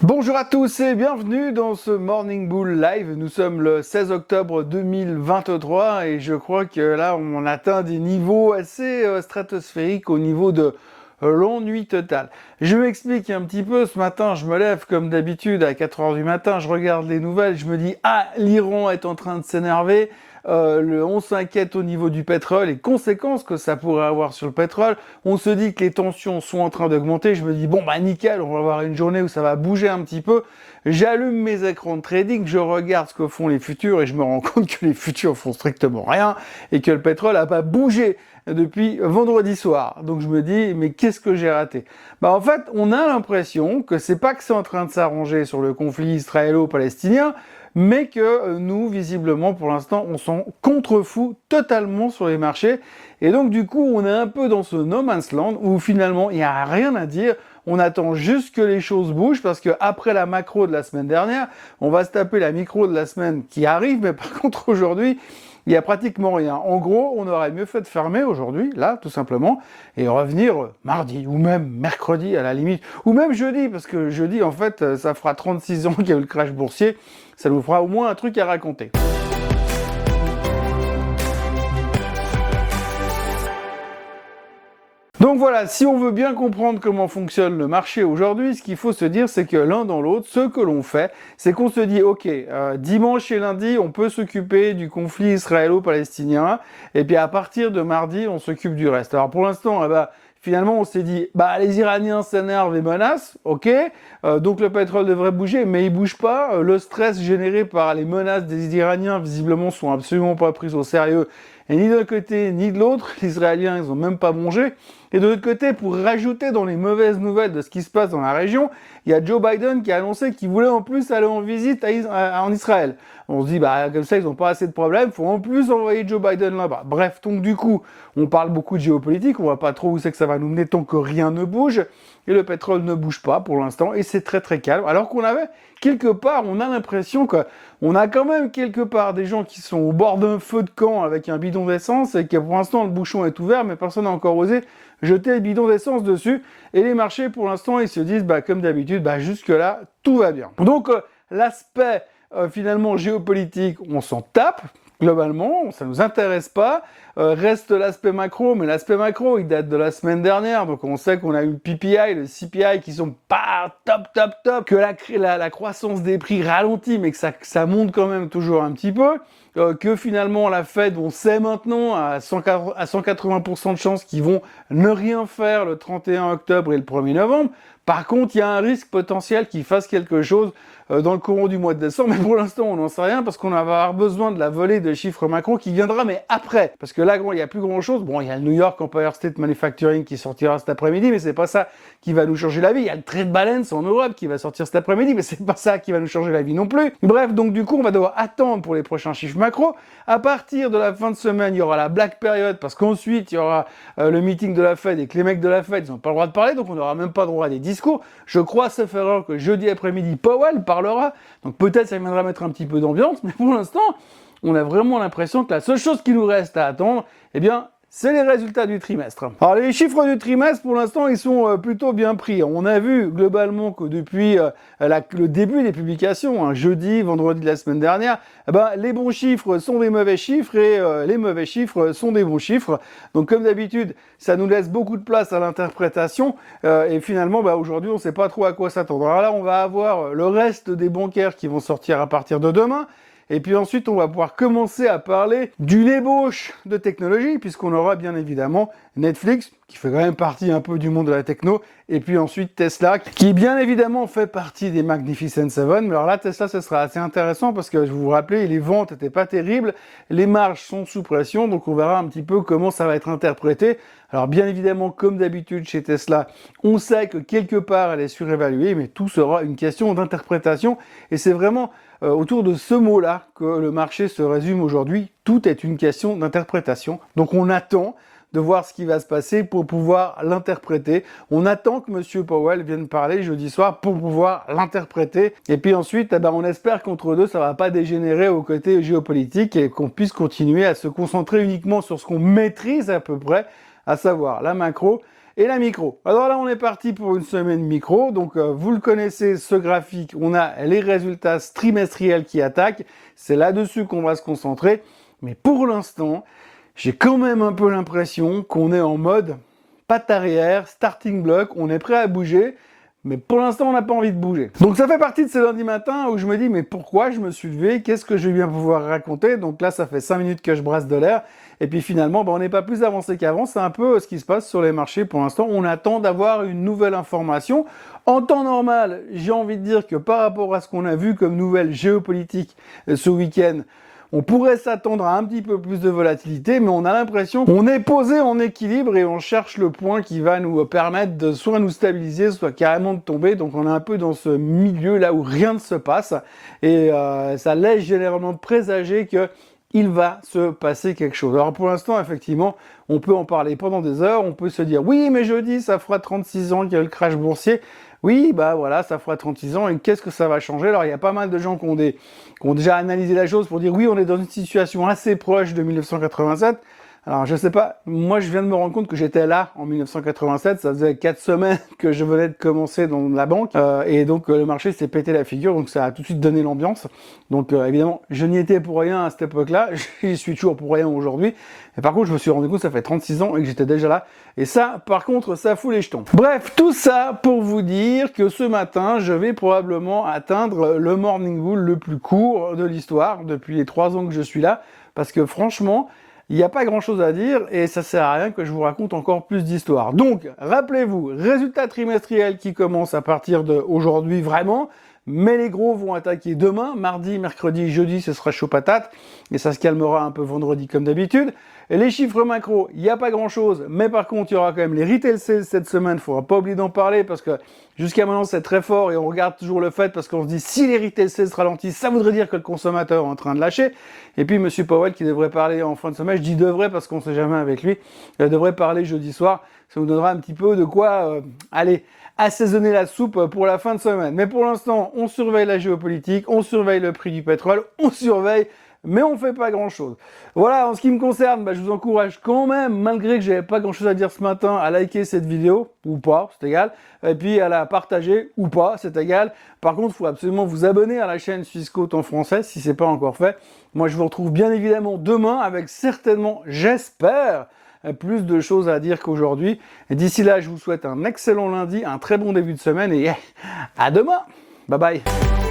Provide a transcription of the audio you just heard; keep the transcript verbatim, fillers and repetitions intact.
Bonjour à tous et bienvenue dans ce Morning Bull Live. Nous sommes le seize octobre deux mille vingt-trois et je crois que là on atteint des niveaux assez euh, stratosphériques au niveau de euh, l'ennui total. Je m'explique un petit peu. Ce matin je me lève comme d'habitude à quatre heures du matin, je regarde les nouvelles, je me dis ah, l'Iran est en train de s'énerver. Euh, le, on s'inquiète au niveau du pétrole et conséquences que ça pourrait avoir sur le pétrole. On se dit que les tensions sont en train d'augmenter. Je me dis bon bah nickel, on va avoir une journée où ça va bouger un petit peu. J'allume mes écrans de trading, je regarde ce que font les futurs et je me rends compte que les futurs font strictement rien et que le pétrole a pas bougé depuis vendredi soir. Donc je me dis mais qu'est-ce que j'ai raté? Bah en fait on a l'impression que c'est pas que c'est en train de s'arranger sur le conflit israélo-palestinien, mais que nous, visiblement, pour l'instant, on s'en contrefout totalement sur les marchés. Et donc, du coup, on est un peu dans ce no man's land où finalement, il n'y a rien à dire. On attend juste que les choses bougent parce que après la macro de la semaine dernière, on va se taper la micro de la semaine qui arrive. Mais par contre, aujourd'hui, il n'y a pratiquement rien. En gros, on aurait mieux fait de fermer aujourd'hui, là, tout simplement, et revenir mardi, ou même mercredi, à la limite, ou même jeudi, parce que jeudi, en fait, ça fera trente-six ans qu'il y a eu le crash boursier, ça nous fera au moins un truc à raconter. Donc voilà, si on veut bien comprendre comment fonctionne le marché aujourd'hui, ce qu'il faut se dire, c'est que l'un dans l'autre, ce que l'on fait, c'est qu'on se dit, ok, euh, dimanche et lundi, on peut s'occuper du conflit israélo-palestinien, et puis à partir de mardi, on s'occupe du reste. Alors pour l'instant, eh ben, finalement, on s'est dit, bah les Iraniens s'énervent et menacent, ok, euh, donc le pétrole devrait bouger, mais il bouge pas. Le stress généré par les menaces des Iraniens, visiblement, sont absolument pas pris au sérieux, et ni d'un côté ni de l'autre. Les Israéliens, ils ont même pas mangé. Et de l'autre côté, pour rajouter dans les mauvaises nouvelles de ce qui se passe dans la région, il y a Joe Biden qui a annoncé qu'il voulait en plus aller en visite à Is- à, en Israël. On se dit, bah comme ça, ils n'ont pas assez de problèmes, faut en plus envoyer Joe Biden là-bas. Bref, donc du coup, on parle beaucoup de géopolitique, on voit pas trop où c'est que ça va nous mener tant que rien ne bouge, et le pétrole ne bouge pas pour l'instant, et c'est très très calme. Alors qu'on avait, quelque part, on a l'impression qu'on a quand même quelque part des gens qui sont au bord d'un feu de camp avec un bidon d'essence, et que pour l'instant, le bouchon est ouvert, mais personne n'a encore osé jeter le bidon d'essence dessus, et les marchés pour l'instant ils se disent bah comme d'habitude, bah jusque là tout va bien. Donc euh, l'aspect euh, finalement géopolitique, on s'en tape globalement, ça nous intéresse pas. Euh, reste l'aspect macro, mais l'aspect macro il date de la semaine dernière, donc on sait qu'on a eu le P P I, le C P I qui sont pas top top top, que la, la, la croissance des prix ralentit, mais que ça, que ça monte quand même toujours un petit peu. Euh, que finalement la Fed, on sait maintenant à cent quatre-vingts pour cent de chances qu'ils vont ne rien faire le trente et un octobre et le premier novembre. Par contre, il y a un risque potentiel qu'ils fassent quelque chose euh, dans le courant du mois de décembre, mais pour l'instant, on n'en sait rien parce qu'on va avoir besoin de la volée de chiffres macro qui viendra, mais après. Parce que là, il n'y a plus grand-chose. Bon, il y a le New York Empire State Manufacturing qui sortira cet après-midi, mais c'est pas ça qui va nous changer la vie. Il y a le trade balance en Europe qui va sortir cet après-midi, mais c'est pas ça qui va nous changer la vie non plus. Bref, donc du coup, on va devoir attendre pour les prochains chiffres macro. À partir de la fin de semaine, il y aura la black period parce qu'ensuite, il y aura euh, le meeting de la Fed et que les mecs de la Fed, ils n'ont pas le droit de parler, donc on n'aura même pas droit à des discours. Je crois, sauf erreur, que jeudi après-midi, Powell parlera, donc peut-être ça viendra mettre un petit peu d'ambiance, mais pour l'instant, on a vraiment l'impression que la seule chose qui nous reste à attendre, eh bien, c'est les résultats du trimestre. Alors les chiffres du trimestre, pour l'instant, ils sont euh, plutôt bien pris. On a vu globalement que depuis euh, la, le début des publications, hein, jeudi, vendredi de la semaine dernière, eh ben, les bons chiffres sont des mauvais chiffres et euh, les mauvais chiffres sont des bons chiffres. Donc comme d'habitude, ça nous laisse beaucoup de place à l'interprétation euh, et finalement, bah, aujourd'hui, on ne sait pas trop à quoi s'attendre. Alors là, on va avoir le reste des bancaires qui vont sortir à partir de demain. Et puis ensuite, on va pouvoir commencer à parler d'une ébauche de technologie, puisqu'on aura bien évidemment Netflix, qui fait quand même partie un peu du monde de la techno, et puis ensuite Tesla, qui bien évidemment fait partie des Magnificent Seven. Mais alors là, Tesla, ce sera assez intéressant, parce que je vous rappelle, les ventes n'étaient pas terribles, les marges sont sous pression, donc on verra un petit peu comment ça va être interprété. Alors bien évidemment, comme d'habitude chez Tesla, on sait que quelque part elle est surévaluée, mais tout sera une question d'interprétation, et c'est vraiment euh, autour de ce mot-là que le marché se résume aujourd'hui. Tout est une question d'interprétation. Donc on attend de voir ce qui va se passer pour pouvoir l'interpréter. On attend que Monsieur Powell vienne parler jeudi soir pour pouvoir l'interpréter. Et puis ensuite, eh ben, on espère qu'entre deux, ça va pas dégénérer au côté géopolitique et qu'on puisse continuer à se concentrer uniquement sur ce qu'on maîtrise à peu près, à savoir la macro et la micro. Alors là, on est parti pour une semaine micro. Donc, euh, vous le connaissez, ce graphique. On a les résultats trimestriels qui attaquent. C'est là-dessus qu'on va se concentrer. Mais pour l'instant, j'ai quand même un peu l'impression qu'on est en mode patte arrière, starting block. On est prêt à bouger. Mais pour l'instant, on n'a pas envie de bouger. Donc ça fait partie de ces lundis matins où je me dis, mais pourquoi je me suis levé? Qu'est-ce que je vais bien pouvoir raconter? Donc là, ça fait cinq minutes que je brasse de l'air. Et puis finalement, ben, on n'est pas plus avancé qu'avant. C'est un peu ce qui se passe sur les marchés pour l'instant. On attend d'avoir une nouvelle information. En temps normal, j'ai envie de dire que par rapport à ce qu'on a vu comme nouvelle géopolitique ce week-end, on pourrait s'attendre à un petit peu plus de volatilité, mais on a l'impression qu'on est posé en équilibre et on cherche le point qui va nous permettre de soit nous stabiliser, soit carrément de tomber. Donc on est un peu dans ce milieu là où rien ne se passe et euh, ça laisse généralement présager que il va se passer quelque chose. Alors pour l'instant, effectivement, on peut en parler pendant des heures, on peut se dire « Oui, mais jeudi, ça fera trente-six ans qu'il y a eu le crash boursier ». Oui, bah voilà, ça fera trente-six ans, et qu'est-ce que ça va changer? Alors il y a pas mal de gens qui ont, des, qui ont déjà analysé la chose pour dire « Oui, on est dans une situation assez proche de mille neuf cent quatre-vingt-sept ». Alors je sais pas, moi je viens de me rendre compte que j'étais là en mille neuf cent quatre-vingt-sept, ça faisait quatre semaines que je venais de commencer dans la banque, euh, et donc euh, le marché s'est pété la figure, donc ça a tout de suite donné l'ambiance. Donc euh, évidemment, je n'y étais pour rien à cette époque-là, j'y suis toujours pour rien aujourd'hui, mais par contre je me suis rendu compte que ça fait trente-six ans et que j'étais déjà là, et ça par contre ça fout les jetons. Bref, tout ça pour vous dire que ce matin, je vais probablement atteindre le morning bull le plus court de l'histoire, depuis les trois ans que je suis là, parce que franchement, il n'y a pas grand chose à dire et ça sert à rien que je vous raconte encore plus d'histoires. Donc, rappelez-vous, résultats trimestriels qui commencent à partir d'aujourd'hui vraiment, mais les gros vont attaquer demain, mardi, mercredi, jeudi, ce sera chaud patate, et ça se calmera un peu vendredi comme d'habitude. Et les chiffres macro, il n'y a pas grand-chose, mais par contre, il y aura quand même les retail sales cette semaine, il ne faudra pas oublier d'en parler, parce que jusqu'à maintenant, c'est très fort, et on regarde toujours le fait, parce qu'on se dit, si les retail sales ralentissent, ça voudrait dire que le consommateur est en train de lâcher. Et puis, M. Powell, qui devrait parler en fin de semaine, je dis devrait, parce qu'on ne sait jamais avec lui, il devrait parler jeudi soir, ça vous donnera un petit peu de quoi, euh, aller assaisonner la soupe pour la fin de semaine. Mais pour l'instant, on surveille la géopolitique, on surveille le prix du pétrole, on surveille, mais on fait pas grand-chose. Voilà, en ce qui me concerne, bah, je vous encourage quand même, malgré que j'avais pas grand-chose à dire ce matin, à liker cette vidéo, ou pas, c'est égal, et puis à la partager, ou pas, c'est égal. Par contre, il faut absolument vous abonner à la chaîne Swissquote en français, si c'est pas encore fait. Moi, je vous retrouve bien évidemment demain, avec certainement, j'espère, plus de choses à dire qu'aujourd'hui. D'ici là, je vous souhaite un excellent lundi, un très bon début de semaine et à demain. Bye bye.